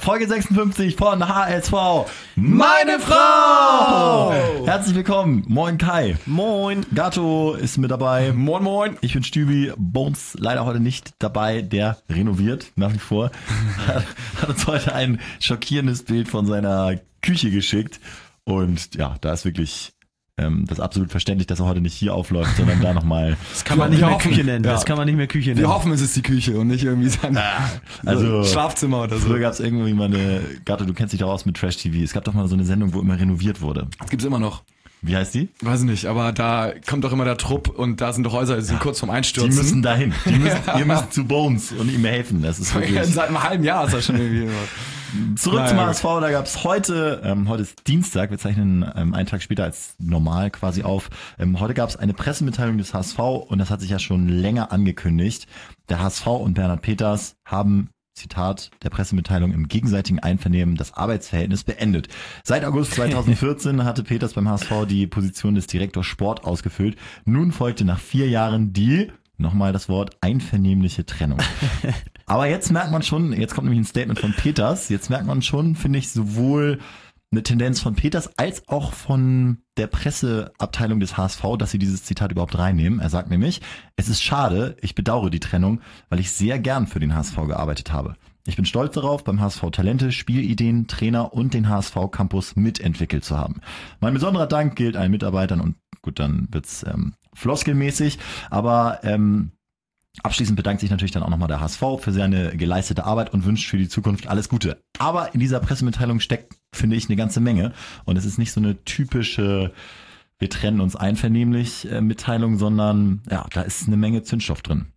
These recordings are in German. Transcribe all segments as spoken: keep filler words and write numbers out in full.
Folge sechsundfünfzig von H S V, meine Frau! Herzlich willkommen, moin Kai. Moin. Gato ist mit dabei. Moin, moin. Ich bin Stübi, Bones leider heute nicht dabei, der renoviert nach wie vor. Hat uns heute ein schockierendes Bild von seiner Küche geschickt. Und ja, da ist wirklich ähm, das ist absolut verständlich, dass er heute nicht hier aufläuft, sondern da nochmal. Das kann man nicht mehr hoffen, Küche nennen. ja. Das kann man nicht mehr Küche nennen. Wir hoffen, es ist die Küche und nicht irgendwie sein also, Schlafzimmer oder so. Früher gab es irgendwie mal eine, Gato, du kennst dich doch aus mit Trash-T V. Es gab doch mal so eine Sendung, wo immer renoviert wurde. Das gibt's immer noch. Wie heißt die? Weiß nicht, aber da kommt doch immer der Trupp und da sind doch Häuser, die sind ja kurz vorm Einstürzen. Die müssen dahin. Die müssen, ihr müsst zu Bones und ihm helfen. Das ist wirklich. Seit einem halben Jahr ist das schon irgendwie immer. Zurück naja, zum H S V, da gab es heute, ähm, heute ist Dienstag, wir zeichnen ähm, einen Tag später als normal quasi auf. Ähm, heute gab es eine Pressemitteilung des H S V und das hat sich ja schon länger angekündigt. Der H S V und Bernhard Peters haben, Zitat der Pressemitteilung, im gegenseitigen Einvernehmen das Arbeitsverhältnis beendet. Seit August zweitausendvierzehn hatte Peters beim H S V die Position des Direktors Sport ausgefüllt. Nun folgte nach vier Jahren die, nochmal das Wort, einvernehmliche Trennung. Aber jetzt merkt man schon, jetzt kommt nämlich ein Statement von Peters, jetzt merkt man schon, finde ich, sowohl eine Tendenz von Peters als auch von der Presseabteilung des H S V, dass sie dieses Zitat überhaupt reinnehmen. Er sagt nämlich, es ist schade, ich bedauere die Trennung, weil ich sehr gern für den H S V gearbeitet habe. Ich bin stolz darauf, beim H S V Talente, Spielideen, Trainer und den H S V Campus mitentwickelt zu haben. Mein besonderer Dank gilt allen Mitarbeitern und gut, dann wird's ähm, floskelmäßig, aber ähm, abschließend bedankt sich natürlich dann auch nochmal der H S V für seine geleistete Arbeit und wünscht für die Zukunft alles Gute. Aber in dieser Pressemitteilung steckt, finde ich, eine ganze Menge. Und es ist nicht so eine typische, wir trennen uns einvernehmlich äh, Mitteilung, sondern ja, da ist eine Menge Zündstoff drin.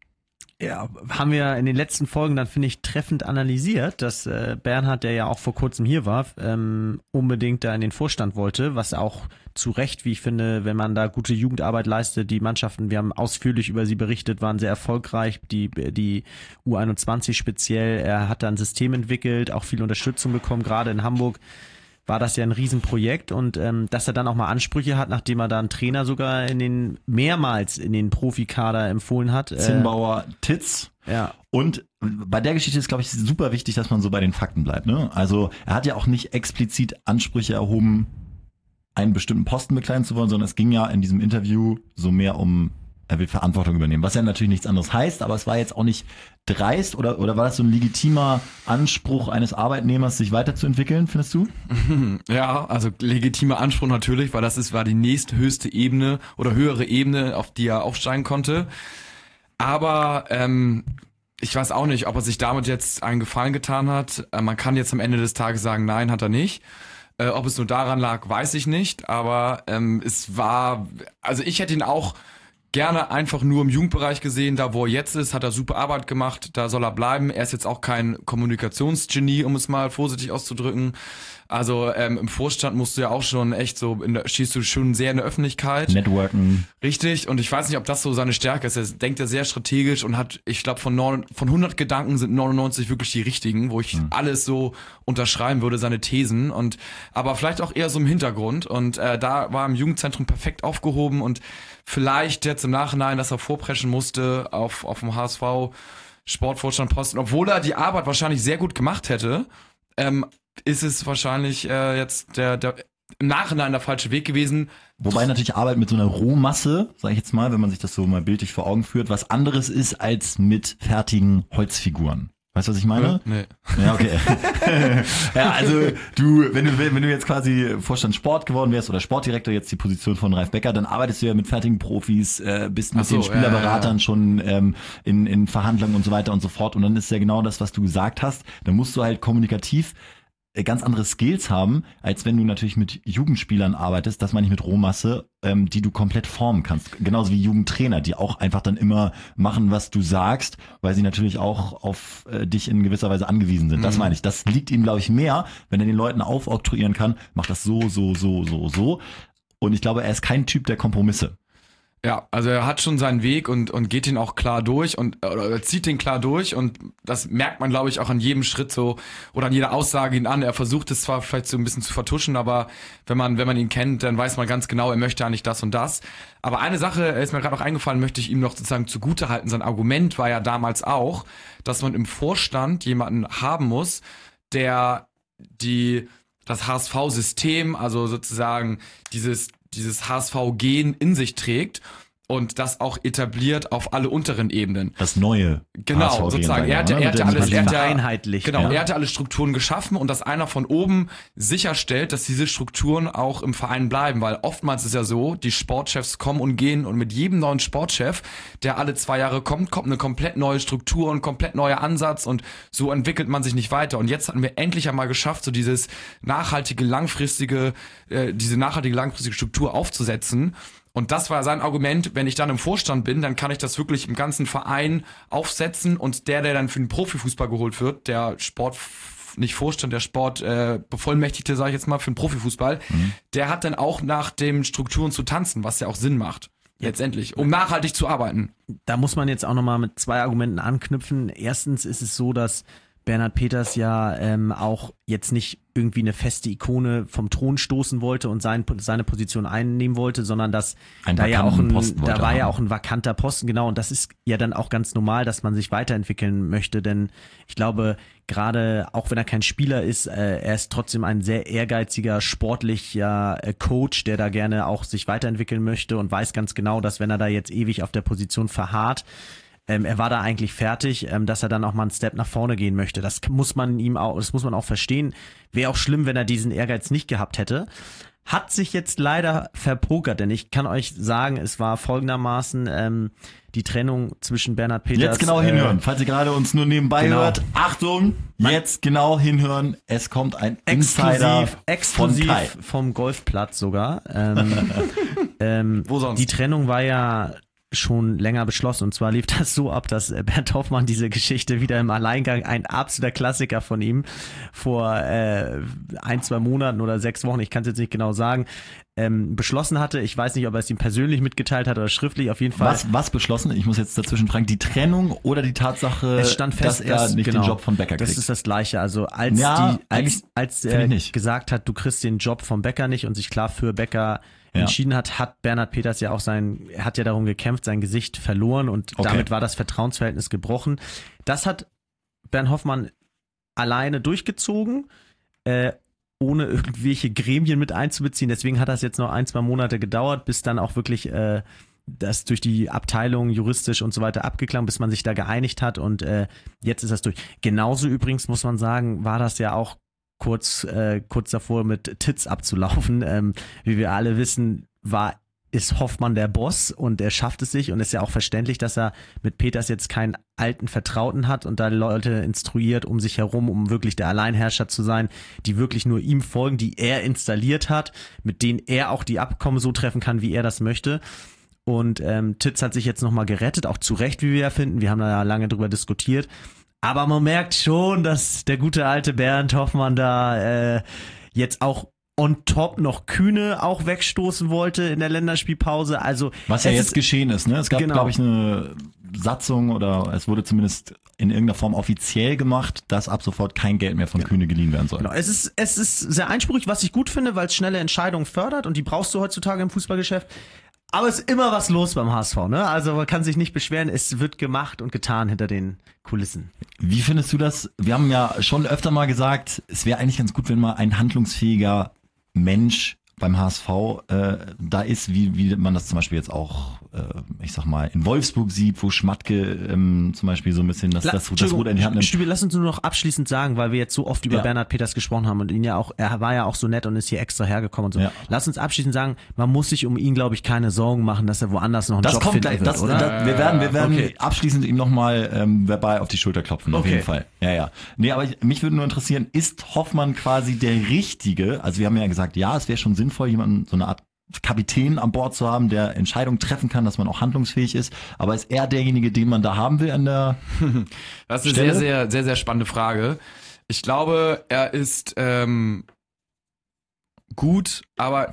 Ja, haben wir in den letzten Folgen dann, finde ich, treffend analysiert, dass äh, Bernhard, der ja auch vor kurzem hier war, ähm, unbedingt da in den Vorstand wollte, was auch zu Recht, wie ich finde, wenn man da gute Jugendarbeit leistet, die Mannschaften, wir haben ausführlich über sie berichtet, waren sehr erfolgreich, die die U einundzwanzig speziell, er hat da ein System entwickelt, auch viel Unterstützung bekommen, gerade in Hamburg war das ja ein Riesenprojekt und ähm, dass er dann auch mal Ansprüche hat, nachdem er da einen Trainer sogar in den mehrmals in den Profikader empfohlen hat. Zinnbauer, Titz. Ja. Und bei der Geschichte ist, glaube ich, super wichtig, dass man so bei den Fakten bleibt. Ne? Also er hat ja auch nicht explizit Ansprüche erhoben, einen bestimmten Posten bekleiden zu wollen, sondern es ging ja in diesem Interview so mehr um, er will Verantwortung übernehmen, was ja natürlich nichts anderes heißt, aber es war jetzt auch nicht dreist oder, oder war das so ein legitimer Anspruch eines Arbeitnehmers, sich weiterzuentwickeln, findest du? Ja, also legitimer Anspruch natürlich, weil das ist, war die nächsthöchste Ebene oder höhere Ebene, auf die er aufsteigen konnte. Aber ähm, ich weiß auch nicht, ob er sich damit jetzt einen Gefallen getan hat. Äh, man kann jetzt am Ende des Tages sagen, nein, hat er nicht. Äh, ob es nur daran lag, weiß ich nicht. Aber ähm, es war, also ich hätte ihn auch gerne einfach nur im Jugendbereich gesehen, da wo er jetzt ist, hat er super Arbeit gemacht, da soll er bleiben. Er ist jetzt auch kein Kommunikationsgenie, um es mal vorsichtig auszudrücken. Also ähm, im Vorstand musst du ja auch schon echt so, in der, stehst du schon sehr in der Öffentlichkeit. Networken. Richtig, und ich weiß nicht, ob das so seine Stärke ist. Er denkt ja sehr strategisch und hat, ich glaube, von, neun, von hundert Gedanken sind neunundneunzig wirklich die richtigen, wo ich hm. alles so unterschreiben würde, seine Thesen. Und aber vielleicht auch eher so im Hintergrund. Und äh, da war im Jugendzentrum perfekt aufgehoben und vielleicht jetzt im Nachhinein, dass er vorpreschen musste auf, auf dem H S V Sportvorstandposten, obwohl er die Arbeit wahrscheinlich sehr gut gemacht hätte, ähm, ist es wahrscheinlich äh, jetzt der, der im Nachhinein der falsche Weg gewesen. Wobei natürlich Arbeit mit so einer Rohmasse, sage ich jetzt mal, wenn man sich das so mal bildlich vor Augen führt, was anderes ist als mit fertigen Holzfiguren. Weißt du, was ich meine? Nee. Ja, okay. Ja, also du, wenn du, wenn du jetzt quasi Vorstand Sport geworden wärst oder Sportdirektor, jetzt die Position von Ralf Becker, dann arbeitest du ja mit fertigen Profis, äh, bist mit Ach so, den Spielerberatern ja, ja, ja. schon ähm, in, in Verhandlungen und so weiter und so fort. Und dann ist ja genau das, was du gesagt hast. Dann musst du halt kommunikativ ganz andere Skills haben, als wenn du natürlich mit Jugendspielern arbeitest, das meine ich mit Rohmasse, ähm, die du komplett formen kannst. Genauso wie Jugendtrainer, die auch einfach dann immer machen, was du sagst, weil sie natürlich auch auf äh, dich in gewisser Weise angewiesen sind. Das Mhm. meine ich. Das liegt ihm, glaube ich, mehr, wenn er den Leuten aufoktroyieren kann, mach das so, so, so, so, so. Und ich glaube, er ist kein Typ der Kompromisse. Ja, also er hat schon seinen Weg und und geht ihn auch klar durch und oder zieht den klar durch und das merkt man, glaube ich, auch an jedem Schritt so oder an jeder Aussage ihn an. Er versucht es zwar vielleicht so ein bisschen zu vertuschen, aber wenn man wenn man ihn kennt, dann weiß man ganz genau, er möchte eigentlich das und das. Aber eine Sache ist mir gerade noch eingefallen, möchte ich ihm noch sozusagen zugutehalten. Sein Argument war ja damals auch, dass man im Vorstand jemanden haben muss, der die das H S V-System, also sozusagen dieses, dieses H S V-Gen in sich trägt und das auch etabliert auf alle unteren Ebenen. Das neue Genau, H S V sozusagen. sein, Er hatte, ne? er hatte Mit alles, dem- er hatte, Vereinheitlicht, genau, ja. er hatte alle Strukturen geschaffen und dass einer von oben sicherstellt, dass diese Strukturen auch im Verein bleiben, weil oftmals ist ja so, die Sportchefs kommen und gehen und mit jedem neuen Sportchef, der alle zwei Jahre kommt, kommt eine komplett neue Struktur und komplett neuer Ansatz und so entwickelt man sich nicht weiter. Und jetzt hatten wir endlich einmal geschafft, so dieses nachhaltige, langfristige, äh, diese nachhaltige, langfristige Struktur aufzusetzen. Und das war sein Argument, wenn ich dann im Vorstand bin, dann kann ich das wirklich im ganzen Verein aufsetzen und der, der dann für den Profifußball geholt wird, der Sport, nicht Vorstand, der Sport äh, Bevollmächtigte, sage ich jetzt mal, für den Profifußball, mhm. der hat dann auch nach den Strukturen zu tanzen, was ja auch Sinn macht, letztendlich, um nachhaltig zu arbeiten. Da muss man jetzt auch nochmal mit zwei Argumenten anknüpfen. Erstens ist es so, dass Bernhard Peters ja ähm, auch jetzt nicht irgendwie eine feste Ikone vom Thron stoßen wollte und sein, seine Position einnehmen wollte, sondern dass Ein da ja auch ein, Posten da wollte war ja haben. auch ein vakanter Posten, genau, und das ist ja dann auch ganz normal, dass man sich weiterentwickeln möchte, denn ich glaube, gerade auch wenn er kein Spieler ist, äh, er ist trotzdem ein sehr ehrgeiziger, sportlicher äh, Coach, der da gerne auch sich weiterentwickeln möchte und weiß ganz genau, dass wenn er da jetzt ewig auf der Position verharrt, Ähm, er war da eigentlich fertig, ähm, dass er dann auch mal einen Step nach vorne gehen möchte. Das muss man ihm auch, das muss man auch verstehen. Wäre auch schlimm, wenn er diesen Ehrgeiz nicht gehabt hätte. Hat sich jetzt leider verpokert, denn ich kann euch sagen, es war folgendermaßen ähm, die Trennung zwischen Bernhard Peters. Jetzt genau hinhören, äh, falls ihr gerade uns nur nebenbei genau. hört. Achtung, jetzt genau hinhören. Es kommt ein Insider exklusiv, exklusiv von Kai. vom Golfplatz sogar. Ähm, ähm, Wo sonst? Die Trennung war ja schon länger beschlossen. Und zwar lief das so ab, dass Bernd Hoffmann diese Geschichte wieder im Alleingang, ein absoluter Klassiker von ihm, vor äh, ein, zwei Monaten oder sechs Wochen, ich kann es jetzt nicht genau sagen, ähm, beschlossen hatte. Ich weiß nicht, ob er es ihm persönlich mitgeteilt hat oder schriftlich, auf jeden Fall. Was, was beschlossen? Ich muss jetzt dazwischen fragen, die Trennung oder die Tatsache, Es stand fest, dass er dass, nicht genau, den Job von Becker kriegt? Das ist das Gleiche. Also als, Ja, die, als, eigentlich als find er ich nicht. gesagt hat, du kriegst den Job vom Becker nicht und sich klar für Becker Ja. entschieden hat, hat Bernhard Peters ja auch sein, er hat ja darum gekämpft, sein Gesicht verloren und Okay. damit war das Vertrauensverhältnis gebrochen. Das hat Bernd Hoffmann alleine durchgezogen, äh, ohne irgendwelche Gremien mit einzubeziehen. Deswegen hat das jetzt noch ein, zwei Monate gedauert, bis dann auch wirklich äh, das durch die Abteilung juristisch und so weiter abgeklärt, bis man sich da geeinigt hat und äh, jetzt ist das durch. Genauso übrigens muss man sagen, war das ja auch kurz äh, kurz davor mit Titz abzulaufen. Ähm, wie wir alle wissen, war ist Hoffmann der Boss und er schafft es sich und ist ja auch verständlich, dass er mit Peters jetzt keinen alten Vertrauten hat und da Leute instruiert um sich herum, um wirklich der Alleinherrscher zu sein, die wirklich nur ihm folgen, die er installiert hat, mit denen er auch die Abkommen so treffen kann, wie er das möchte. Und ähm, Titz hat sich jetzt nochmal gerettet, auch zu Recht, wie wir ja finden. Wir haben da ja lange drüber diskutiert. Aber man merkt schon, dass der gute alte Bernd Hoffmann da äh, jetzt auch on top noch Kühne auch wegstoßen wollte in der Länderspielpause. Also Was ja es jetzt ist, geschehen ist, ne? Es gab, Genau. glaube ich, eine Satzung oder es wurde zumindest in irgendeiner Form offiziell gemacht, dass ab sofort kein Geld mehr von Kühne geliehen werden soll. Genau, es ist, es ist sehr einspurig, was ich gut finde, weil es schnelle Entscheidungen fördert und die brauchst du heutzutage im Fußballgeschäft. Aber es ist immer was los beim H S V, ne? Also man kann sich nicht beschweren, es wird gemacht und getan hinter den Kulissen. Wie findest du das? Wir haben ja schon öfter mal gesagt, es wäre eigentlich ganz gut, wenn mal ein handlungsfähiger Mensch beim H S V äh, da ist, wie, wie man das zum Beispiel jetzt auch, äh, ich sag mal, in Wolfsburg sieht, wo Schmatke ähm, zum Beispiel so ein bisschen das, das, das Ruder in die Hand nimmt. Stübi, lass uns nur noch abschließend sagen, weil wir jetzt so oft über Ja. Bernhard Peters gesprochen haben und ihn ja auch, er war ja auch so nett und ist hier extra hergekommen und so. Ja. Lass uns abschließend sagen, man muss sich um ihn, glaube ich, keine Sorgen machen, dass er woanders noch einen Das Job kommt finden gleich, wird, das, oder? das, wir werden, wir werden Okay. abschließend ihm nochmal ähm, verbal auf die Schulter klopfen, auf Okay. jeden Fall. Ja, ja. Nee, aber ich, mich würde nur interessieren, ist Hoffmann quasi der Richtige? Also wir haben ja gesagt, ja, es wäre schon sinnvoll, jemanden, so eine Art Kapitän an Bord zu haben, der Entscheidungen treffen kann, dass man auch handlungsfähig ist. Aber ist er derjenige, den man da haben will an der Das ist eine Stelle? sehr, sehr, sehr, sehr spannende Frage. Ich glaube, er ist ähm, gut, aber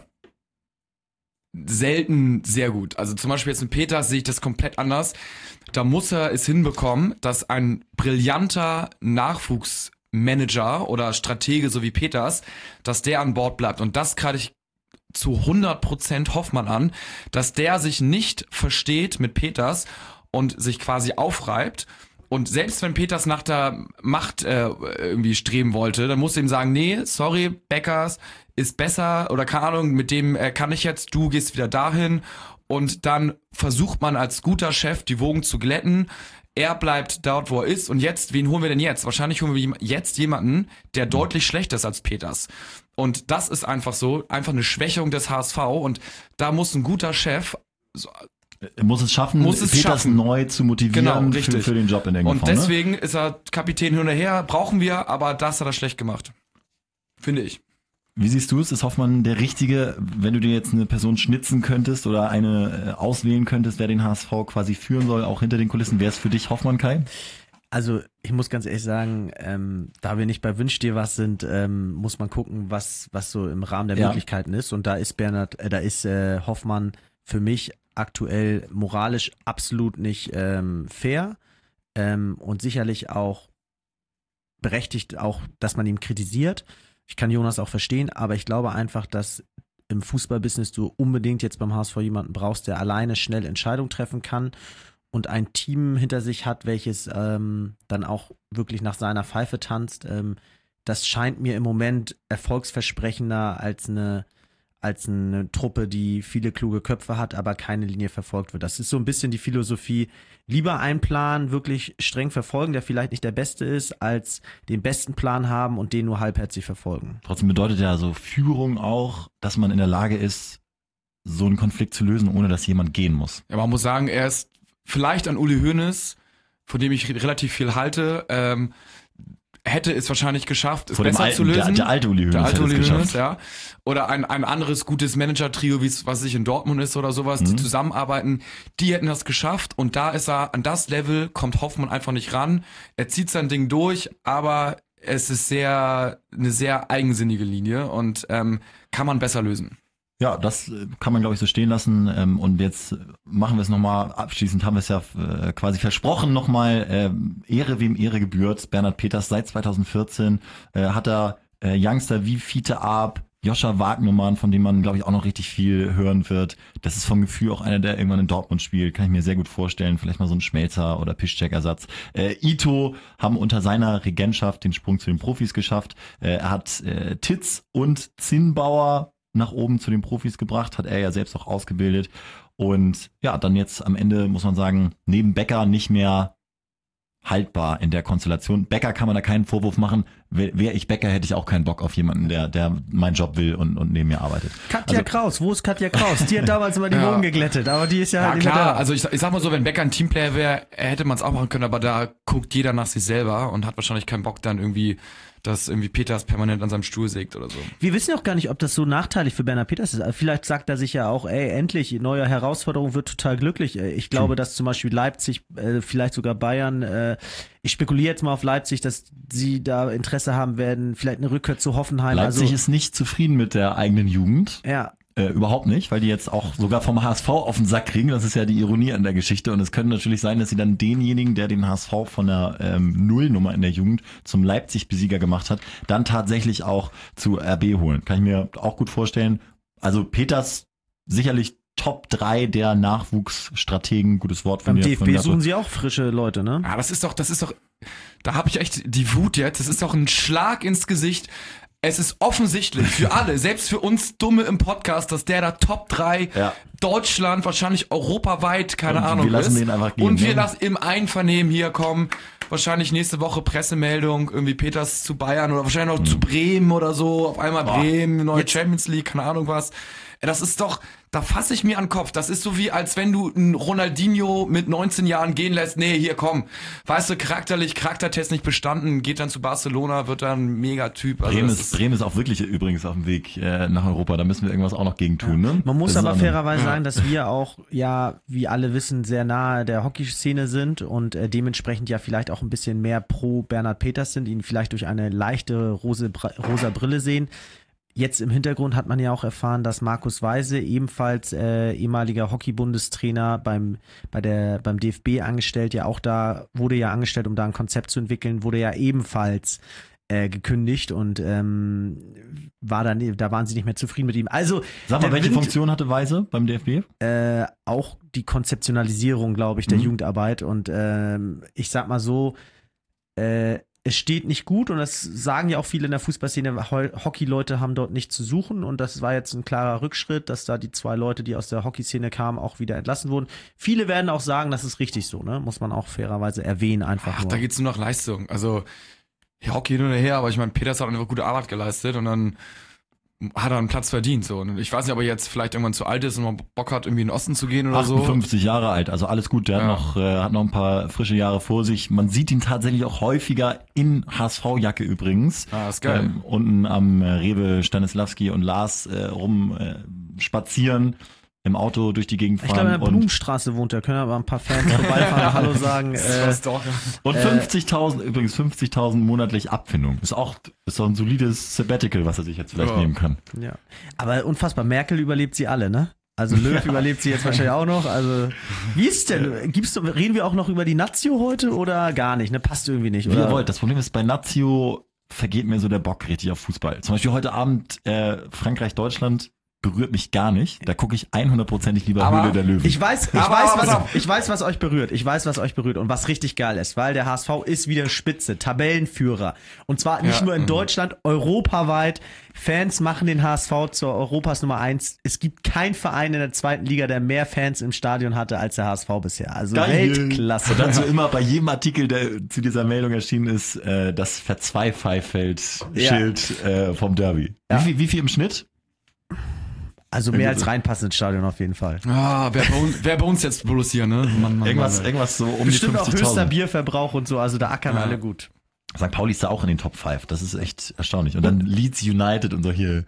selten sehr gut. Also zum Beispiel jetzt mit Peters sehe ich das komplett anders. Da muss er es hinbekommen, dass ein brillanter Nachwuchsmanager oder Stratege so wie Peters, dass der an Bord bleibt. Und das kann ich zu hundert Prozent Hoffmann an, dass der sich nicht versteht mit Peters und sich quasi aufreibt Und selbst wenn Peters nach der Macht äh, irgendwie streben wollte, dann musste ihm sagen, nee, sorry, Beckers ist besser oder keine Ahnung, mit dem äh, kann ich jetzt, du gehst wieder dahin. Und dann versucht man als guter Chef die Wogen zu glätten. Er bleibt dort, wo er ist. Und jetzt, wen holen wir denn jetzt? Wahrscheinlich holen wir jetzt jemanden, der deutlich schlechter ist als Peters. Und das ist einfach so, einfach eine Schwächung des H S V. Und da muss ein guter Chef... So, muss es schaffen, muss es Peters schaffen. neu zu motivieren genau, für, für den Job in der Und Form, deswegen ne? ist er Kapitän hin und her, brauchen wir, aber das hat er schlecht gemacht. Finde ich. Wie siehst du es? Ist Hoffmann der Richtige, wenn du dir jetzt eine Person schnitzen könntest oder eine äh, auswählen könntest, wer den H S V quasi führen soll, auch hinter den Kulissen? Wäre es für dich Hoffmann, Kai? Also ich muss ganz ehrlich sagen, ähm, da wir nicht bei Wünsch dir was sind, ähm, muss man gucken, was was so im Rahmen der ja. Möglichkeiten ist. Und da ist Bernhard, äh, da ist äh, Hoffmann für mich aktuell moralisch absolut nicht ähm, fair ähm, und sicherlich auch berechtigt, auch, dass man ihn kritisiert. Ich kann Jonas auch verstehen, aber ich glaube einfach, dass im Fußballbusiness du unbedingt jetzt beim H S V jemanden brauchst, der alleine schnell Entscheidungen treffen kann und ein Team hinter sich hat, welches ähm, dann auch wirklich nach seiner Pfeife tanzt. Ähm, das scheint mir im Moment erfolgsversprechender als eine als eine Truppe, die viele kluge Köpfe hat, aber keine Linie verfolgt wird. Das ist so ein bisschen die Philosophie, lieber einen Plan wirklich streng verfolgen, der vielleicht nicht der beste ist, als den besten Plan haben und den nur halbherzig verfolgen. Trotzdem bedeutet ja so Führung auch, dass man in der Lage ist, so einen Konflikt zu lösen, ohne dass jemand gehen muss. Ja, man muss sagen, er ist vielleicht an Uli Hoeneß, von dem ich relativ viel halte, ähm, hätte es wahrscheinlich geschafft, es Vor dem besser alten, zu lösen. Der, der alte Uli Hoeneß Der alte hätte Uli es Hoeneß, geschafft. ja. Oder ein, ein anderes gutes Manager-Trio, wie es, was sich in Dortmund ist oder sowas, Mhm. die zusammenarbeiten, die hätten das geschafft. Und da ist er, an das Level kommt Hoffmann einfach nicht ran. Er zieht sein Ding durch, aber es ist sehr, eine sehr eigensinnige Linie und ähm, kann man besser lösen. Ja, das äh, kann man, glaube ich, so stehen lassen. Ähm, und jetzt machen wir es nochmal. Abschließend haben wir es ja äh, quasi versprochen nochmal. Ähm, Ehre wem Ehre gebührt. Bernhard Peters seit zweitausendvierzehn äh, hat er äh, Youngster wie Fiete Arp, Joscha Wagnumann, von dem man, glaube ich, auch noch richtig viel hören wird. Das ist vom Gefühl auch einer, der irgendwann in Dortmund spielt. Kann ich mir sehr gut vorstellen. Vielleicht mal so ein Schmelzer- oder Piszczek-Ersatz. Äh, Ito haben unter seiner Regentschaft den Sprung zu den Profis geschafft. Äh, er hat äh, Titz und Zinnbauer nach oben zu den Profis gebracht, hat er ja selbst auch ausgebildet. Und ja, dann jetzt am Ende muss man sagen, neben Becker nicht mehr haltbar in der Konstellation. Becker kann man da keinen Vorwurf machen. Wäre ich Becker, hätte ich auch keinen Bock auf jemanden, der der meinen Job will und, und neben mir arbeitet. Katja Also, Kraus, wo ist Katja Kraus? Die hat damals immer die Ja. Wogen geglättet, aber die ist ja, Ja halt nicht mehr klar, da. also ich, ich sag mal so, wenn Becker ein Teamplayer wäre, hätte man es auch machen können, aber da guckt jeder nach sich selber und hat wahrscheinlich keinen Bock dann irgendwie, dass irgendwie Peters permanent an seinem Stuhl sägt oder so. Wir wissen ja auch gar nicht, ob das so nachteilig für Bernhard Peters ist. Also vielleicht sagt er sich ja auch, ey, endlich, neue Herausforderung, wird total glücklich. Äh, Ich glaube, dass zum Beispiel Leipzig, äh, vielleicht sogar Bayern, äh, ich spekuliere jetzt mal auf Leipzig, dass sie da Interesse haben werden, vielleicht eine Rückkehr zu Hoffenheim. Leipzig also, ist nicht zufrieden mit der eigenen Jugend. ja, Äh, überhaupt nicht, weil die jetzt auch sogar vom H S V auf den Sack kriegen. Das ist ja die Ironie an der Geschichte. Und es könnte natürlich sein, dass sie dann denjenigen, der den H S V von der ähm, Nullnummer in der Jugend zum Leipzig-Besieger gemacht hat, dann tatsächlich auch zu R B holen. Kann ich mir auch gut vorstellen. Also Peters sicherlich Top drei der Nachwuchsstrategen. Gutes Wort von beim dir. D F von B mir. suchen sie auch frische Leute, ne? Ja, das ist doch, das ist doch, da habe ich echt die Wut jetzt. Das ist doch ein Schlag ins Gesicht. Es ist offensichtlich für alle, selbst für uns Dumme im Podcast, dass der da Top drei Ja. Deutschland, wahrscheinlich europaweit, keine Und wir Ahnung lassen ist. den einfach gehen, Und wir ne? lassen im Einvernehmen hier kommen. Wahrscheinlich nächste Woche Pressemeldung, irgendwie Peters zu Bayern oder wahrscheinlich auch zu Bremen oder so. Auf einmal Boah. Bremen, neue Jetzt- Champions League, keine Ahnung was. Das ist doch, da fasse ich mir an den Kopf. Das ist so wie, als wenn du einen Ronaldinho mit neunzehn Jahren gehen lässt. Nee, hier komm. Weißt du, charakterlich, Charaktertest nicht bestanden, geht dann zu Barcelona, wird dann ein Megatyp. Also Bremen das ist, Bremen ist auch wirklich übrigens auf dem Weg äh, nach Europa. Da müssen wir irgendwas auch noch gegen tun. Ne? Man muss Das ist aber auch eine- fairerweise Ja. sagen, dass wir auch, ja, wie alle wissen, sehr nahe der Hockeyszene sind und äh, dementsprechend ja vielleicht auch ein bisschen mehr pro Bernhard Peters sind, ihn vielleicht durch eine leichte rose, rosa Brille sehen. Jetzt im Hintergrund hat man ja auch erfahren, dass Markus Weise, ebenfalls äh, ehemaliger Hockey-Bundestrainer beim, bei der, beim D F B angestellt, ja auch da, wurde ja angestellt, um da ein Konzept zu entwickeln, wurde ja ebenfalls äh, gekündigt und ähm, war dann, da waren sie nicht mehr zufrieden mit ihm. Also Sag mal, der welche Wind, Funktion hatte Weise beim D F B? äh, auch die Konzeptionalisierung, glaube ich, der Mhm. Jugendarbeit und ähm, ich sag mal so, äh, es steht nicht gut und das sagen ja auch viele in der Fußballszene, Ho- Hockey-Leute haben dort nichts zu suchen und das war jetzt ein klarer Rückschritt, dass da die zwei Leute, die aus der Hockeyszene kamen, auch wieder entlassen wurden. Viele werden auch sagen, das ist richtig so, ne? Muss man auch fairerweise erwähnen einfach Ach, nur. da geht's nur nach Leistung. Also, ja, Hockey hin oder her, aber ich meine, Peters hat einfach gute Arbeit geleistet und dann hat er einen Platz verdient. So. Und ich weiß nicht, ob er jetzt vielleicht irgendwann zu alt ist und mal Bock hat, irgendwie in den Osten zu gehen oder so. achtundfünfzig Jahre alt, also alles gut. Der Ja. hat noch, äh, hat noch ein paar frische Jahre vor sich. Man sieht ihn tatsächlich auch häufiger in H S V-Jacke übrigens. Ah, ist geil. Ähm, unten am äh, Rewe Stanislawski und Lars äh, rum äh, spazieren, im Auto durch die Gegend Ich glaube, in fahren der und, Blumenstraße wohnt er. Können aber ein paar Fans vorbeifahren, Hallo sagen. Das Äh, war's doch. und äh, fünfzigtausend, übrigens fünfzigtausend monatlich Abfindung. Ist auch, ist doch ein solides Sabbatical, was er sich jetzt vielleicht Ja. nehmen kann. ja. Aber unfassbar, Merkel überlebt sie alle, ne? Also Löw überlebt sie jetzt wahrscheinlich auch noch. Also wie ist es denn? Gibt's, reden wir auch noch über die Nazio heute oder gar nicht? Ne, passt irgendwie nicht. Wie Oder? ihr wollt. Das Problem ist, bei Nazio vergeht mir so der Bock richtig auf Fußball. Zum Beispiel heute Abend äh, Frankreich-Deutschland berührt mich gar nicht. Da gucke ich hundertprozentig lieber Aber Höhle der Löwen. Ich weiß, ich Aber- weiß, aber pass was, auf. ich weiß, was euch berührt. Ich weiß, was euch berührt und was richtig geil ist, weil der H S V ist wieder Spitze, Tabellenführer. Und zwar nicht Ja, nur in mhm. Deutschland, europaweit. Fans machen den H S V zur Europas Nummer eins. Es gibt keinen Verein in der zweiten Liga, der mehr Fans im Stadion hatte als der H S V bisher. Also Weltklasse. Und dazu immer bei jedem Artikel, der zu dieser Meldung erschienen ist, äh, das Verzweifei-Feld-Schild äh, vom Derby. Ja. Wie, viel, wie viel im Schnitt? Also mehr als reinpassen ins Stadion auf jeden Fall. Ah, wer bei, uns, wer bei uns jetzt bloß hier, ne? Mann, Mann, Irgendwas, Mann, irgendwas so um Bestimmt die auch höchster fünfzigtausend. Bierverbrauch und so, also da ackern Ja. alle gut. Sankt Pauli ist da auch in den Top fünf. Das ist echt erstaunlich. Und dann Leeds United und solche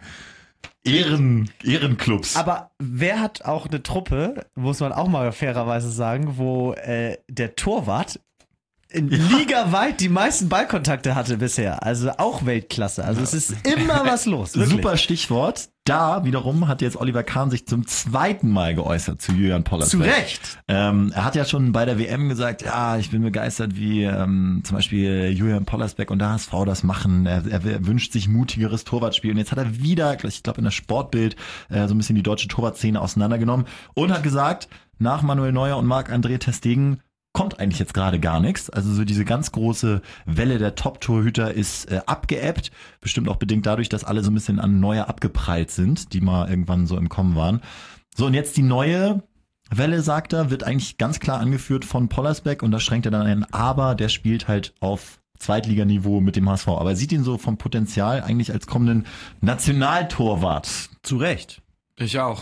Ehren, Ehrenclubs. Aber wer hat auch eine Truppe, muss man auch mal fairerweise sagen, wo äh, der Torwart in ligaweit die meisten Ballkontakte hatte bisher. Also auch Weltklasse. Also es ist immer was los. Wirklich. Super Stichwort. Da wiederum hat jetzt Oliver Kahn sich zum zweiten Mal geäußert zu Julian Pollersbeck. Zu Recht. Ähm, er hat ja schon bei der W M gesagt, ja, ich bin begeistert, wie ähm, zum Beispiel Julian Pollersbeck und der H S V das machen. Er, er wünscht sich mutigeres Torwartspiel. Und jetzt hat er wieder, ich glaube in der Sportbild, äh, so ein bisschen die deutsche Torwartszene auseinandergenommen und hat gesagt, nach Manuel Neuer und Marc-André ter Stegen kommt eigentlich jetzt gerade gar nichts. Also so diese ganz große Welle der Top-Torhüter ist äh, abgeebbt. Bestimmt auch bedingt dadurch, dass alle so ein bisschen an Neuer abgeprallt sind, die mal irgendwann so im Kommen waren. So, und jetzt die neue Welle, sagt er, wird eigentlich ganz klar angeführt von Pollersbeck und da schränkt er dann ein, aber der spielt halt auf Zweitliganiveau mit dem H S V. Aber er sieht ihn so vom Potenzial eigentlich als kommenden Nationaltorwart. Zu Recht. Ich auch.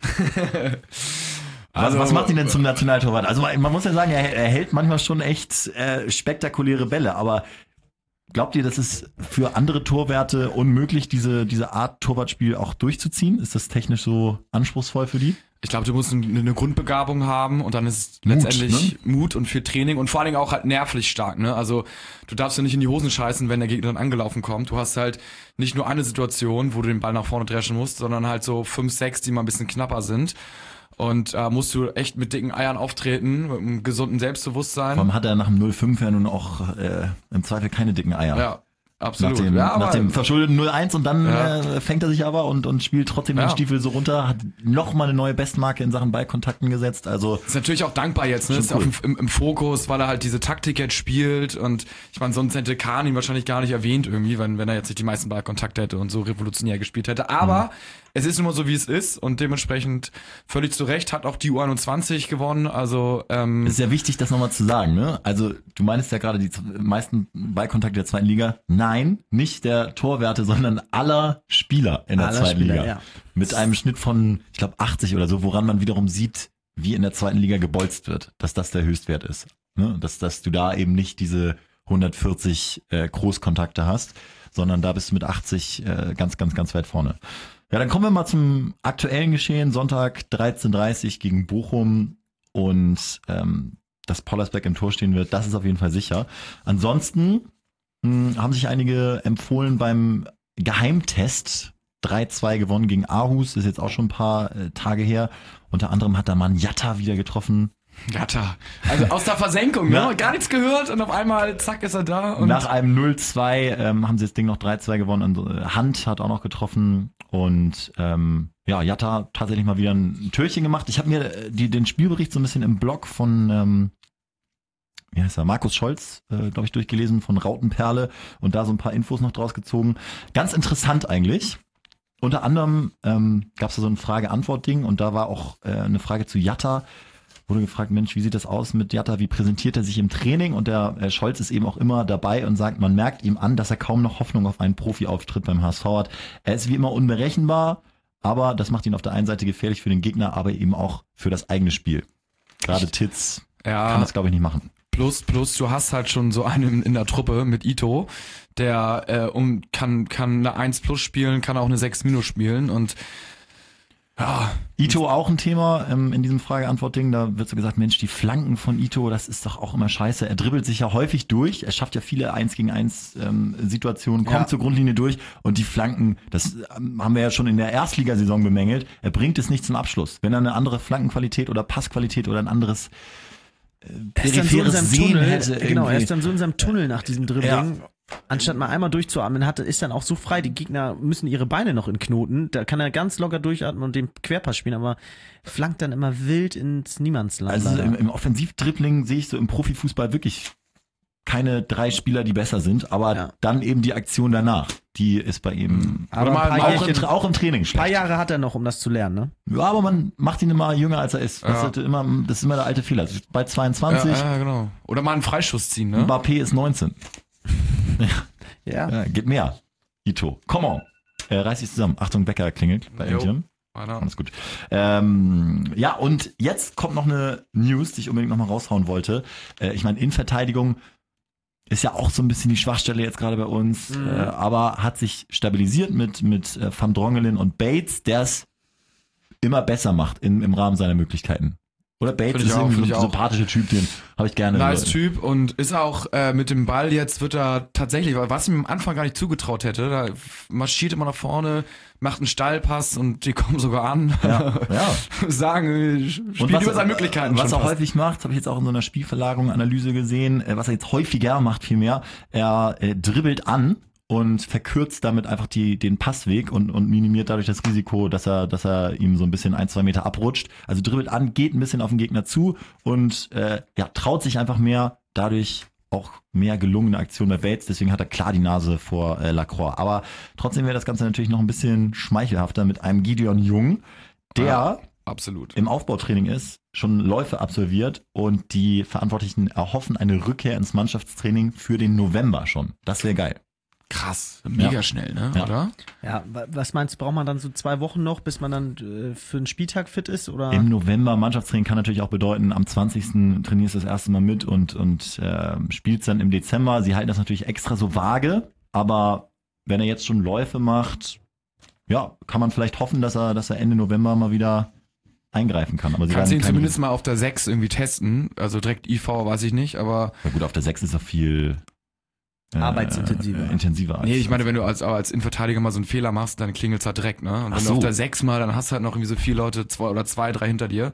Was, Also, was macht ihn denn zum Nationaltorwart? Also man muss ja sagen, er, er hält manchmal schon echt äh, spektakuläre Bälle, aber glaubt ihr, das ist für andere Torwärte unmöglich, diese, diese Art Torwartspiel auch durchzuziehen? Ist das technisch so anspruchsvoll für die? Ich glaube, du musst eine, eine Grundbegabung haben und dann ist Mut, letztendlich Mut und viel Training und vor allen Dingen auch halt nervlich stark, ne? Also du darfst ja nicht in die Hosen scheißen, wenn der Gegner dann angelaufen kommt. Du hast halt nicht nur eine Situation, wo du den Ball nach vorne dreschen musst, sondern halt so fünf, sechs, die mal ein bisschen knapper sind. Und äh, musst du echt mit dicken Eiern auftreten, mit einem gesunden Selbstbewusstsein. Vor allem hat er nach dem null fünf ja nun auch äh, im Zweifel keine dicken Eier. Ja, absolut. Nach dem, ja, nach dem verschuldeten null eins und dann Ja. äh, fängt er sich aber und, und spielt trotzdem Ja. den Stiefel so runter, hat nochmal eine neue Bestmarke in Sachen Ballkontakten gesetzt. Also ist natürlich auch dankbar jetzt, ne? Schon Ist auch cool. im, im, im Fokus, weil er halt diese Taktik jetzt spielt und ich meine, sonst hätte Kahn ihn wahrscheinlich gar nicht erwähnt irgendwie, wenn, wenn er jetzt nicht die meisten Ballkontakte hätte und so revolutionär gespielt hätte. Aber Mhm. es ist immer so, wie es ist und dementsprechend völlig zu Recht hat auch die U einundzwanzig gewonnen. Also ähm, ist ja wichtig, das nochmal zu sagen, ne? Also du meinst ja gerade die z- meisten Ballkontakte der zweiten Liga. Nein, nicht der Torwerte, sondern aller Spieler in der Aller zweiten Spieler, Liga. ja. Mit einem Schnitt von, ich glaube, achtzig oder so, woran man wiederum sieht, wie in der zweiten Liga gebolzt wird, dass das der Höchstwert ist. Ne? Dass, dass du da eben nicht diese hundertvierzig äh, Großkontakte hast, sondern da bist du mit achtzig äh, ganz, ganz, ganz weit vorne. Ja, dann kommen wir mal zum aktuellen Geschehen. Sonntag dreizehn Uhr dreißig gegen Bochum und ähm, dass Pollersbeck im Tor stehen wird, das ist auf jeden Fall sicher. Ansonsten mh, haben sich einige empfohlen beim Geheimtest. drei zwei gewonnen gegen Aarhus, ist jetzt auch schon ein paar äh, Tage her. Unter anderem hat da Mann Jatta wieder getroffen. Jatta. Also aus der Versenkung, ne? Gar nichts gehört und auf einmal, zack, ist er da. Und Nach einem null zwei ähm, haben sie das Ding noch drei zwei gewonnen. Und äh, Hand hat auch noch getroffen. Und ähm, ja, Jatta tatsächlich mal wieder ein Türchen gemacht. Ich habe mir äh, die, den Spielbericht so ein bisschen im Blog von ähm, wie heißt er, Markus Scholz, äh, glaube ich, durchgelesen von Rautenperle und da so ein paar Infos noch draus gezogen. Ganz interessant eigentlich. Unter anderem ähm, gab es da so ein Frage-Antwort-Ding und da war auch äh, eine Frage zu Jatta. Wurde gefragt, Mensch, wie sieht das aus mit Jatta, wie präsentiert er sich im Training? Und der äh, Scholz ist eben auch immer dabei und sagt, man merkt ihm an, dass er kaum noch Hoffnung auf einen Profi-Auftritt beim H S V hat. Er ist wie immer unberechenbar, aber das macht ihn auf der einen Seite gefährlich für den Gegner, aber eben auch für das eigene Spiel. Gerade Titz ja. kann das, glaube ich, nicht machen. Plus, plus, du hast halt schon so einen in der Truppe mit Ito, der äh, um, kann, kann eine eins plus spielen, kann auch eine sechs minus spielen und ja. Ito auch ein Thema ähm, in diesem Frage-Antwort-Ding. Da wird so gesagt, Mensch, die Flanken von Ito, das ist doch auch immer scheiße. Er dribbelt sich ja häufig durch. Er schafft ja viele eins gegen eins ähm, Situationen, kommt Ja. zur Grundlinie durch. Und die Flanken, das ähm, haben wir ja schon in der Erstligasaison bemängelt. Er bringt es nicht zum Abschluss. Wenn er eine andere Flankenqualität oder Passqualität oder ein anderes äh, Er ist dann so in peripheres seinem Sehen Tunnel, hätte. genau, er irgendwie. ist dann so in seinem Tunnel nach diesem Dribbling. Anstatt mal einmal durchzuatmen, hat, ist dann auch so frei, die Gegner müssen ihre Beine noch in Knoten, da kann er ganz locker durchatmen und den Querpass spielen, aber flankt dann immer wild ins Niemandsland. Also leider. im, im Offensivdribbling sehe ich so im Profifußball wirklich keine drei Spieler, die besser sind, aber Ja. dann eben die Aktion danach, die ist bei ihm aber mal- ein paar, auch, im, Jährchen, Tra- auch im Training ein paar schlecht. Jahre hat er noch, um das zu lernen, ne? Ja, aber man macht ihn immer jünger, als er ist. Das, Ja. ist, immer, das ist immer der alte Fehler. Bei zweiundzwanzig, Ja, ja, genau. Oder mal einen Freischuss ziehen, ne? Mbappé ist neunzehn. Ja. Ja, geht mehr. Ito, come on. Äh, reiß dich zusammen. Achtung, Wecker klingelt bei Jo. Entchen. Weiter. Alles gut. Ähm, ja, und jetzt kommt noch eine News, die ich unbedingt nochmal raushauen wollte. Äh, ich meine, Innenverteidigung ist ja auch so ein bisschen die Schwachstelle jetzt gerade bei uns, Mhm. äh, aber hat sich stabilisiert mit, mit äh, Van Drongelen und Bates, der es immer besser macht in, im Rahmen seiner Möglichkeiten. Oder Bates Find ich ist auch, irgendwie find so ich ein auch. sympathischer Typ, den habe ich gerne. Nice Typ und ist auch äh, mit dem Ball jetzt wird er tatsächlich, was ich ihm am Anfang gar nicht zugetraut hätte, da marschiert immer nach vorne, macht einen Steilpass und die kommen sogar an, Ja, ja. sagen, äh, spielt über seine Möglichkeiten. Was schon er fast. häufig macht, habe ich jetzt auch in so einer Spielverlagerung Analyse gesehen, äh, was er jetzt häufiger macht vielmehr, er äh, dribbelt an und verkürzt damit einfach die, den Passweg und, und minimiert dadurch das Risiko, dass er, dass er ihm so ein bisschen ein, zwei Meter abrutscht. Also dribbelt an, geht ein bisschen auf den Gegner zu und äh, ja, traut sich einfach mehr, dadurch auch mehr gelungene Aktion bei Bates, deswegen hat er klar die Nase vor äh, Lacroix. Aber trotzdem wäre das Ganze natürlich noch ein bisschen schmeichelhafter mit einem Gideon Jung, der Ja. Absolut. im Aufbautraining ist, schon Läufe absolviert und die Verantwortlichen erhoffen eine Rückkehr ins Mannschaftstraining für den November schon. Das wäre geil. Krass, mega Ja. schnell, ne? Ja. Oder? Ja, wa- was meinst du, braucht man dann so zwei Wochen noch, bis man dann äh, für einen Spieltag fit ist? Oder? Im November Mannschaftstraining kann natürlich auch bedeuten, am zwanzigsten trainierst du das erste Mal mit und, und äh, spielst dann im Dezember. Sie halten das natürlich extra so vage, aber wenn er jetzt schon Läufe macht, ja, kann man vielleicht hoffen, dass er, dass er Ende November mal wieder eingreifen kann. Aber sie Kannst werden ihn keine- zumindest mal auf der sechs irgendwie testen, also direkt I V weiß ich nicht, aber Ja gut, auf der sechs ist er viel äh, Arbeitsintensiver. intensiver als nee, ich meine, wenn du als, als Innenverteidiger mal so einen Fehler machst, dann klingelt's halt direkt, ne? Und Ach wenn so. du auf der sechs mal, dann hast du halt noch irgendwie so vier Leute, zwei oder zwei, drei hinter dir.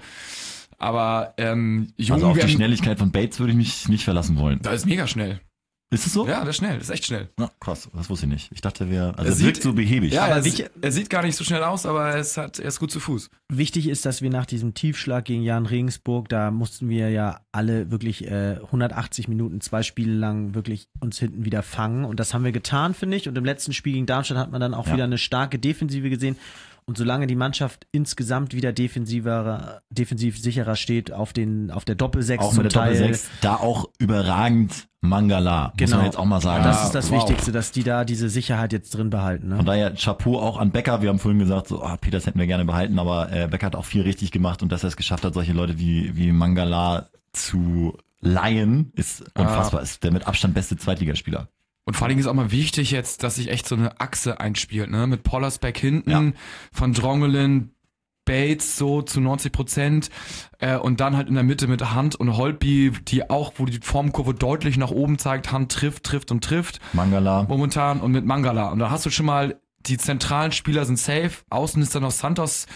Aber ähm, Jung, also auf wir die haben- Schnelligkeit von Bates würde ich mich nicht verlassen wollen. da ist mega schnell. Ist es so? Ja, das ist schnell, das ist echt schnell. Na, krass, das wusste ich nicht. Ich dachte, wir, also Er er sieht- wirkt so behäbig. Ja, Aber er, wie- sie- er sieht gar nicht so schnell aus, aber er ist, halt, er ist gut zu Fuß. Wichtig ist, dass wir nach diesem Tiefschlag gegen Jan Regensburg, da mussten wir ja alle wirklich äh, hundertachtzig Minuten, zwei Spiele lang wirklich uns hinten wieder fangen. Und das haben wir getan, finde ich. Und im letzten Spiel gegen Darmstadt hat man dann auch Ja. wieder eine starke Defensive gesehen. Und solange die Mannschaft insgesamt wieder defensiver, defensiv sicherer steht auf den, auf der Doppelsechs Auch zum mit der Teil. Doppel-Sechs, da auch überragend Mangala, muss Genau. man jetzt auch mal sagen. Das ist das wow. Wichtigste, dass die da diese Sicherheit jetzt drin behalten. Ne? Von daher Chapeau auch an Becker. Wir haben vorhin gesagt, so, ah, Peters hätten wir gerne behalten, aber äh, Becker hat auch viel richtig gemacht und dass er es geschafft hat, solche Leute wie, wie Mangala zu leihen, ist unfassbar. Ist der mit Abstand beste Zweitligaspieler. Und vor allen Dingen ist auch mal wichtig jetzt, dass sich echt so eine Achse einspielt, ne? Mit Pollersbeck hinten, Ja. Van Drongelen, Bates so zu neunzig Prozent äh, und dann halt in der Mitte mit Hand und Holtby, die auch, wo die Formkurve deutlich nach oben zeigt, Hand trifft, trifft und trifft Mangala. momentan und mit Mangala. Und da hast du schon mal, die zentralen Spieler sind safe, außen ist dann noch Santos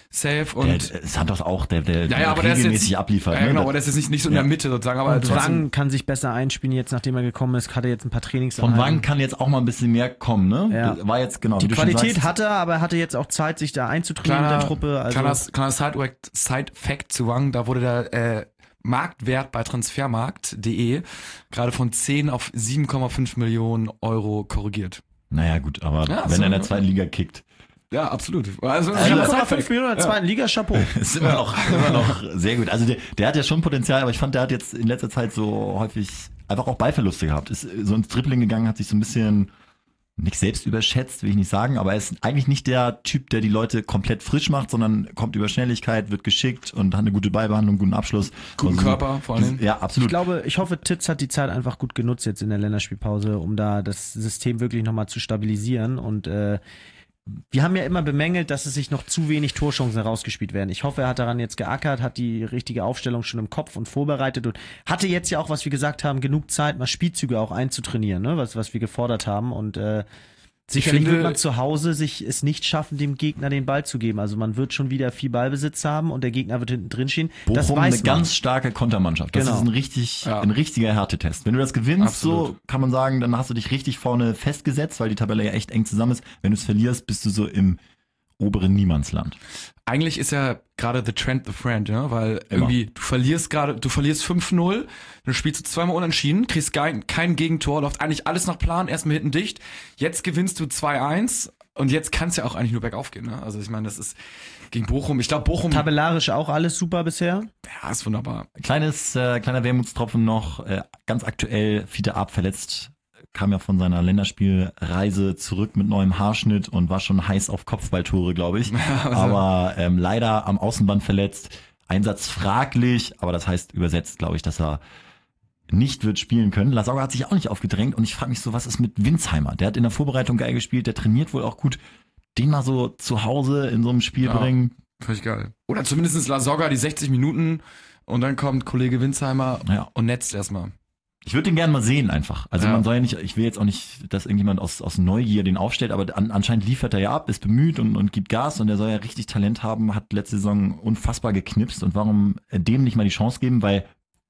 safe. Und der Santos auch, der, der ja, ja, aber der ist regelmäßig jetzt, abliefert. Ja, ne? genau, aber der ist jetzt nicht, nicht so in Ja. der Mitte sozusagen. Aber Und trotzdem, Wang kann sich besser einspielen, jetzt nachdem er gekommen ist, hat er jetzt ein paar Trainings. Von Wang kann jetzt auch mal ein bisschen mehr kommen, ne? Ja. War jetzt, genau. Die wie du schon Qualität sagst, hat er, aber er hatte jetzt auch Zeit, sich da einzutrainieren kleiner, mit der Truppe. Also kleiner, kleiner Side-Fact Side zu Wang, da wurde der äh, Marktwert bei transfermarkt punkt de gerade von zehn auf sieben Komma fünf Millionen Euro korrigiert. Naja, gut, aber Ja, wenn so, er in der ne? zweiten Liga kickt, Ja, absolut. Also, Also, kleiner sieben Komma Side-Fact. fünf Millionen in der zweiten Liga, Chapeau. ist immer noch, immer noch sehr gut. Also der, der hat ja schon Potenzial, aber ich fand, der hat jetzt in letzter Zeit so häufig einfach auch Ballverluste gehabt. Ist so ins Dribbling gegangen, hat sich so ein bisschen nicht selbst überschätzt, will ich nicht sagen, aber er ist eigentlich nicht der Typ, der die Leute komplett frisch macht, sondern kommt über Schnelligkeit, wird geschickt und hat eine gute Ballbehandlung, guten Abschluss. Guten Also, Körper vor allem. Ja, Ich absolut. glaube, ich hoffe, Titz hat die Zeit einfach gut genutzt jetzt in der Länderspielpause, um da das System wirklich nochmal zu stabilisieren. Und äh, wir haben ja immer bemängelt, dass es sich noch zu wenig Torchancen herausgespielt werden. Ich hoffe, er hat daran jetzt geackert, hat die richtige Aufstellung schon im Kopf und vorbereitet und hatte jetzt ja auch, was wir gesagt haben, genug Zeit, mal Spielzüge auch einzutrainieren, ne? was, was wir gefordert haben. Und äh, sicherlich finde- wird man zu Hause sich es nicht schaffen, dem Gegner den Ball zu geben. Also man wird schon wieder viel Ballbesitz haben und der Gegner wird hinten drin stehen. Das Bochum weiß eine man. ganz starke Kontermannschaft. Das Genau. ist ein richtig, Ja. ein richtiger Härtetest. Wenn du das gewinnst, so Absolut. kann man sagen, dann hast du dich richtig vorne festgesetzt, weil die Tabelle ja echt eng zusammen ist. Wenn du es verlierst, bist du so im oberen Niemandsland. Eigentlich ist ja gerade the trend the friend, ja, weil Immer. irgendwie du verlierst gerade, du verlierst fünf null, dann spielst du zweimal unentschieden, kriegst kein, kein Gegentor, läuft eigentlich alles nach Plan, erstmal hinten dicht. Jetzt gewinnst du zwei eins und jetzt kann es ja auch eigentlich nur bergauf gehen, ne? Also ich meine, das ist gegen Bochum, ich glaube Bochum, Tabellarisch auch alles super bisher. ja, ist wunderbar. Kleines, äh, kleiner Wermutstropfen noch, äh, ganz aktuell, Fiete Arp verletzt, kam ja von seiner Länderspielreise zurück mit neuem Haarschnitt und war schon heiß auf Kopfballtore, glaube ich. Aber ähm, leider am Außenband verletzt, Einsatz fraglich, aber das heißt übersetzt, glaube ich, dass er nicht wird spielen können. Lasauga hat sich auch nicht aufgedrängt und ich frage mich so, was ist mit Winsheimer? Der hat in der Vorbereitung geil gespielt, der trainiert wohl auch gut. Den mal so zu Hause in so einem Spiel Ja. bringen. Völlig geil. Oder zumindest La Soga die sechzig Minuten und dann kommt Kollege Winsheimer Ja. und netzt erstmal. Ich würde den gerne mal sehen einfach. Also Ja. man soll ja nicht, ich will jetzt auch nicht, dass irgendjemand aus, aus Neugier den aufstellt, aber an, anscheinend liefert er ja ab, ist bemüht und, und gibt Gas und der soll ja richtig Talent haben, hat letzte Saison unfassbar geknipst und warum dem nicht mal die Chance geben, weil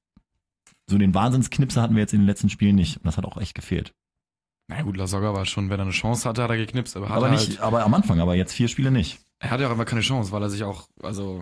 so den Wahnsinnsknipser hatten wir jetzt in den letzten Spielen nicht und das hat auch echt gefehlt. Na gut, La Soga war schon, wenn er eine Chance hatte, hat er geknipst, aber, hat Aber er nicht, halt, aber am Anfang, aber jetzt vier Spiele nicht. er hatte ja auch einfach keine Chance, weil er sich auch, also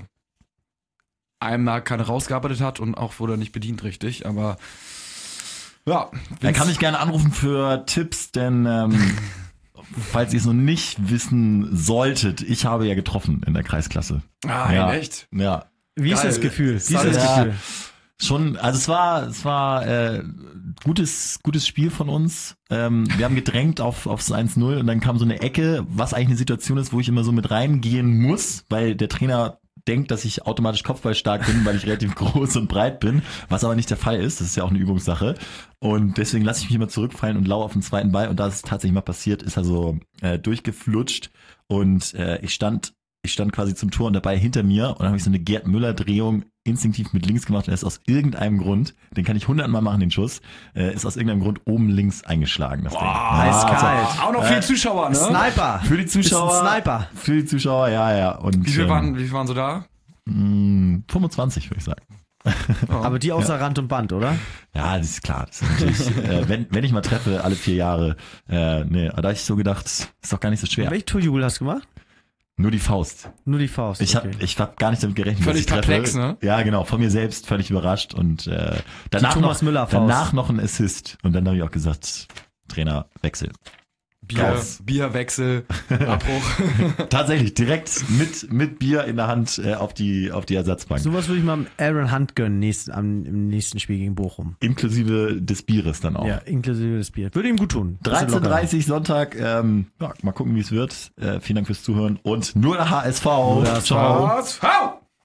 einmal keine rausgearbeitet hat und auch wurde er nicht bedient richtig, aber ja. Er kann mich gerne anrufen für Tipps, denn ähm, falls ihr es noch nicht wissen solltet, ich habe ja getroffen in der Kreisklasse. Ah, Ja. echt? Ja, Wie ist Geil. das Gefühl? Wie ist Ja, das ja. Gefühl? schon, also es war, es war äh, gutes, gutes Spiel von uns. Ähm, wir haben gedrängt auf aufs eins null und dann kam so eine Ecke, was eigentlich eine Situation ist, wo ich immer so mit reingehen muss, weil der Trainer denkt, dass ich automatisch kopfballstark bin, weil ich relativ groß und breit bin, was aber nicht der Fall ist. Das ist ja auch eine Übungssache. Und deswegen lasse ich mich immer zurückfallen und lau auf den zweiten Ball. Und da ist tatsächlich mal passiert, ist er so äh, durchgeflutscht und äh, ich stand ich stand quasi zum Tor und dabei hinter mir und dann habe ich so eine Gerd Müller-Drehung instinktiv mit links gemacht und er ist aus irgendeinem Grund, den kann ich hundertmal machen, den Schuss, äh, ist aus irgendeinem Grund oben links eingeschlagen, das Ding. eiskalt. Auch noch viele Zuschauer, ne? Sniper. Für die Zuschauer. Ist ein Sniper. Für die Zuschauer, ja, ja. Und, Wie viele ähm, waren, wie viele waren so da? mh, fünfundzwanzig, würde ich sagen. Aber die außer Rand und Band, oder? Ja, das ist klar. Das ist natürlich, äh, wenn, wenn ich mal treffe, alle vier Jahre, äh, nee, da hab ich so gedacht, ist doch gar nicht so schwer. Welche Torjubel hast du gemacht? Nur die Faust. Nur die Faust. Ich okay. habe ich hab gar nicht damit gerechnet, Völlig dass ich treffe. perplex, ne? Ja, genau, von mir selbst völlig überrascht und äh, danach, Thomas noch, Müller-Faust. danach noch ein Assist und dann habe ich auch gesagt, Trainer, Wechsel. Bier, Raus. Bierwechsel, Abbruch. Tatsächlich, direkt mit, mit Bier in der Hand äh, auf die auf die Ersatzbank. Sowas würde ich mal Aaron Hunt gönnen nächsten, am, im nächsten Spiel gegen Bochum. Inklusive des Bieres dann auch. Ja, inklusive des Bier. Würde ihm gut tun. dreizehn Uhr dreißig Sonntag, ähm, ja, mal gucken, wie es wird. Äh, vielen Dank fürs Zuhören und nur der H S V. Nur der H S V. Ciao. Was? Hau!